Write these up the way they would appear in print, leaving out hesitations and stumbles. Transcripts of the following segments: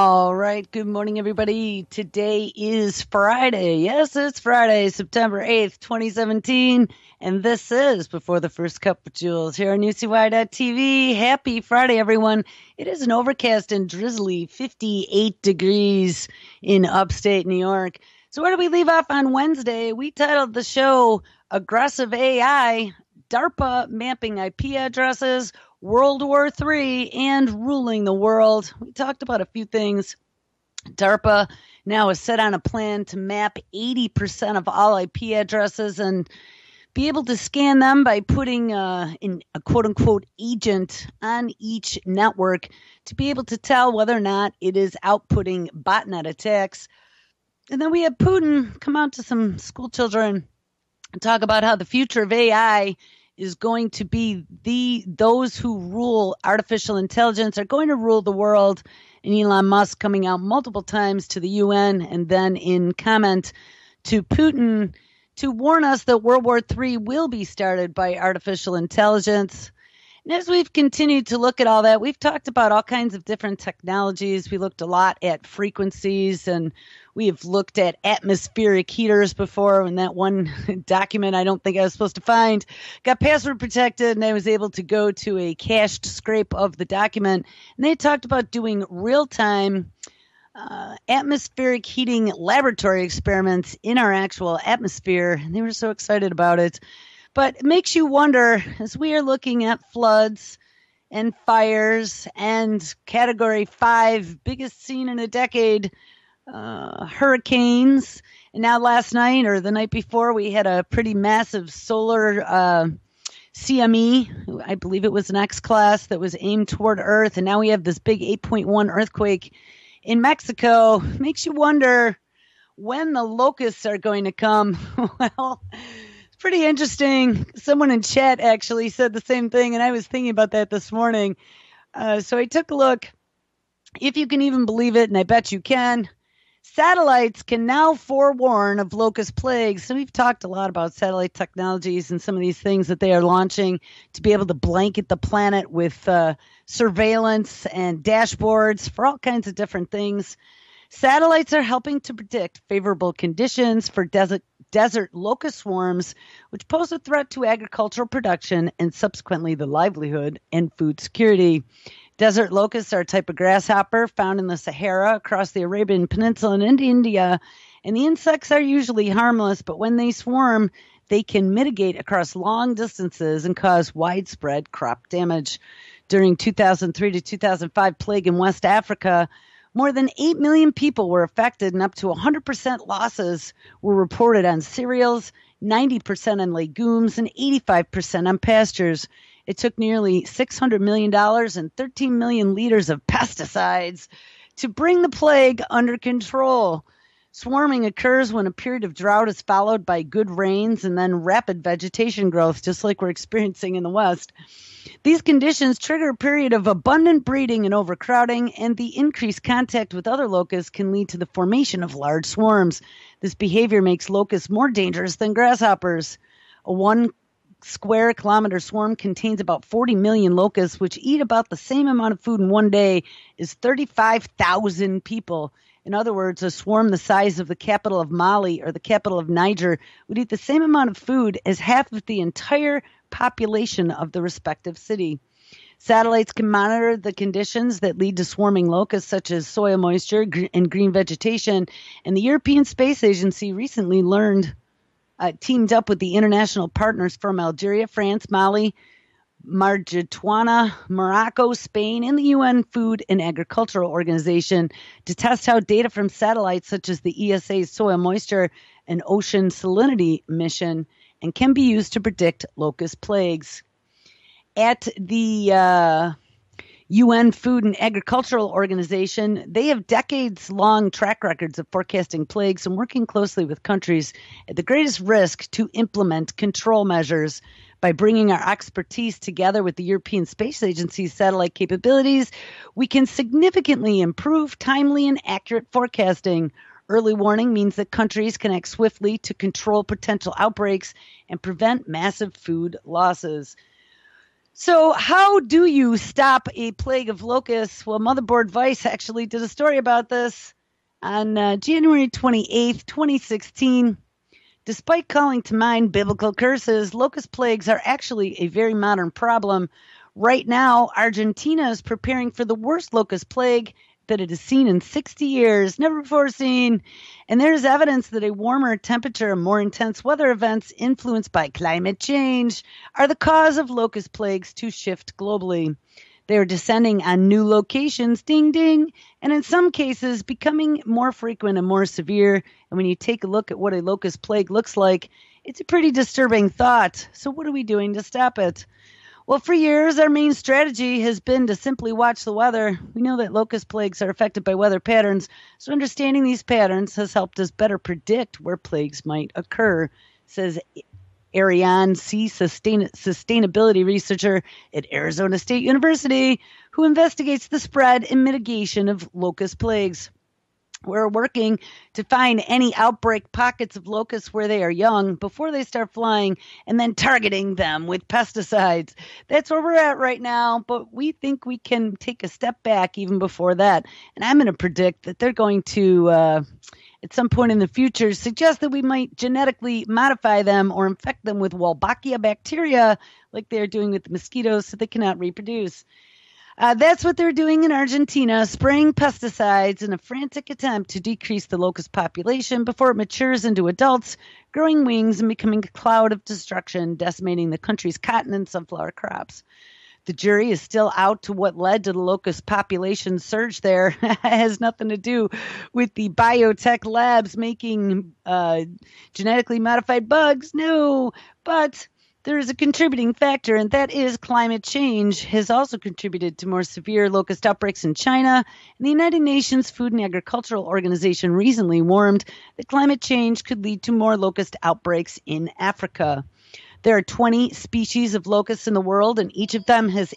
All right. Good morning, everybody. Today is Friday. Yes, it's Friday, September 8th, 2017. And this is Before the First Cup of Jules here on UCY.TV. Happy Friday, everyone. It is an overcast and drizzly 58 degrees in upstate New York. So where do we leave off on Wednesday? We titled the show Aggressive AI, DARPA Mapping IP Addresses, World War III, and ruling the world. We talked about a few things. DARPA now is set on a plan to map 80% of all IP addresses and be able to scan them by putting in a quote-unquote agent on each network to be able to tell whether or not it is outputting botnet attacks. And then we have Putin come out to some school children and talk about how the future of AI is going to be those who rule artificial intelligence are going to rule the world. And Elon Musk coming out multiple times to the UN and then in comment to Putin to warn us that World War III will be started by artificial intelligence. And as we've continued to look at all that, we've talked about all kinds of different technologies. We looked a lot at frequencies, and we have looked at atmospheric heaters before. And that one document I don't think I was supposed to find got password protected, and I was able to go to a cached scrape of the document. And they talked about doing real-time atmospheric heating laboratory experiments in our actual atmosphere. And they were so excited about it. But it makes you wonder, as we are looking at floods and fires and Category 5, biggest seen in a decade, hurricanes. And now last night or the night before, we had a pretty massive solar CME. I believe it was an X-class that was aimed toward Earth. And now we have this big 8.1 earthquake in Mexico. Makes you wonder when the locusts are going to come. Well, pretty interesting. Someone in chat actually said the same thing, and I was thinking about that this morning. So I took a look. If you can even believe it, and I bet you can, satellites can now forewarn of locust plagues. So we've talked a lot about satellite technologies and some of these things that they are launching to be able to blanket the planet with surveillance and dashboards for all kinds of different things. Satellites are helping to predict favorable conditions for desert locust swarms, which pose a threat to agricultural production and subsequently the livelihood and food security. Desert locusts are a type of grasshopper found in the Sahara, across the Arabian Peninsula, and into India. And the insects are usually harmless, but when they swarm, they can mitigate across long distances and cause widespread crop damage. During 2003 to 2005 plague in West Africa, more than 8 million people were affected, and up to 100% losses were reported on cereals, 90% on legumes, and 85% on pastures. It took nearly $600 million and 13 million liters of pesticides to bring the plague under control. Swarming occurs when a period of drought is followed by good rains and then rapid vegetation growth, just like we're experiencing in the West. These conditions trigger a period of abundant breeding and overcrowding, and the increased contact with other locusts can lead to the formation of large swarms. This behavior makes locusts more dangerous than grasshoppers. A 1 square kilometer swarm contains about 40 million locusts, which eat about the same amount of food in one day as 35,000 people. In other words, a swarm the size of the capital of Mali or the capital of Niger would eat the same amount of food as half of the entire population of the respective city. Satellites can monitor the conditions that lead to swarming locusts, such as soil moisture and green vegetation. And the European Space Agency recently teamed up with the international partners from Algeria, France, Mali, Mauritania, Morocco, Spain, and the UN Food and Agricultural Organization to test how data from satellites such as the ESA's soil moisture and ocean salinity mission and can be used to predict locust plagues. At the UN Food and Agricultural Organization, they have decades-long track records of forecasting plagues and working closely with countries at the greatest risk to implement control measures. By bringing our expertise together with the European Space Agency's satellite capabilities, we can significantly improve timely and accurate forecasting. Early warning means that countries can act swiftly to control potential outbreaks and prevent massive food losses. So, how do you stop a plague of locusts? Well, Motherboard Vice actually did a story about this on January 28th, 2016. Despite calling to mind biblical curses, locust plagues are actually a very modern problem. Right now, Argentina is preparing for the worst locust plague that it has seen in 60 years, never before seen. And there is evidence that a warmer temperature and more intense weather events influenced by climate change are the cause of locust plagues to shift globally. They are descending on new locations, ding ding, and in some cases becoming more frequent and more severe. And when you take a look at what a locust plague looks like, it's a pretty disturbing thought. So, what are we doing to stop it? Well, for years, our main strategy has been to simply watch the weather. We know that locust plagues are affected by weather patterns, so understanding these patterns has helped us better predict where plagues might occur, says Ariane C., sustainability researcher at Arizona State University, who investigates the spread and mitigation of locust plagues. We're working to find any outbreak pockets of locusts where they are young before they start flying and then targeting them with pesticides. That's where we're at right now, but we think we can take a step back even before that. And I'm going to predict that they're going to, at some point in the future, suggest that we might genetically modify them or infect them with Wolbachia bacteria like they're doing with the mosquitoes so they cannot reproduce. That's what they're doing in Argentina, spraying pesticides in a frantic attempt to decrease the locust population before it matures into adults, growing wings and becoming a cloud of destruction, decimating the country's cotton and sunflower crops. The jury is still out to what led to the locust population surge there. It has nothing to do with the biotech labs making genetically modified bugs. No, but there is a contributing factor, and that is climate change has also contributed to more severe locust outbreaks in China. And the United Nations Food and Agricultural Organization recently warned that climate change could lead to more locust outbreaks in Africa. There are 20 species of locusts in the world, and each of them has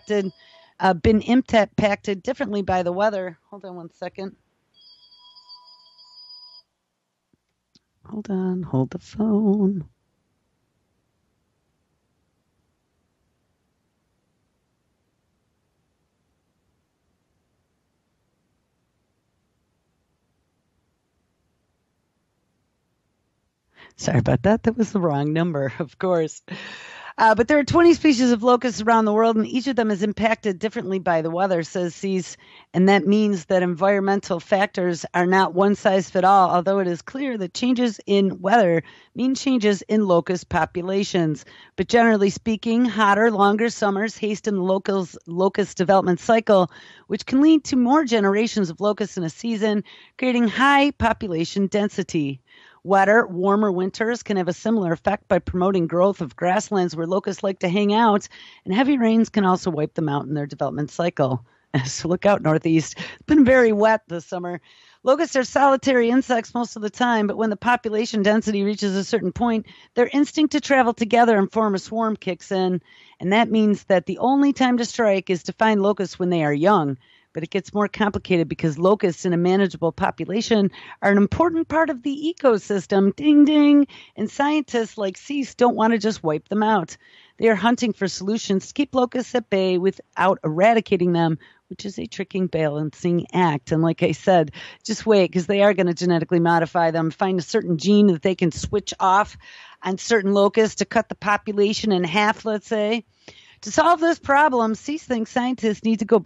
been impacted differently by the weather. Hold on one second. Hold the phone. Sorry about that. That was the wrong number, of course. But there are 20 species of locusts around the world, and each of them is impacted differently by the weather, says Cease. And that means that environmental factors are not one size fit all, although it is clear that changes in weather mean changes in locust populations. But generally speaking, hotter, longer summers hasten the locust development cycle, which can lead to more generations of locusts in a season, creating high population density. Wetter, warmer winters can have a similar effect by promoting growth of grasslands where locusts like to hang out, and heavy rains can also wipe them out in their development cycle. So look out, Northeast. It's been very wet this summer. Locusts are solitary insects most of the time, but when the population density reaches a certain point, their instinct to travel together and form a swarm kicks in, and that means that the only time to strike is to find locusts when they are young. But it gets more complicated because locusts in a manageable population are an important part of the ecosystem. Ding, ding. And scientists like Cease don't want to just wipe them out. They are hunting for solutions to keep locusts at bay without eradicating them, which is a tricky balancing act. And like I said, just wait, because they are going to genetically modify them, find a certain gene that they can switch off on certain locusts to cut the population in half, let's say. To solve this problem, Cease thinks scientists need to go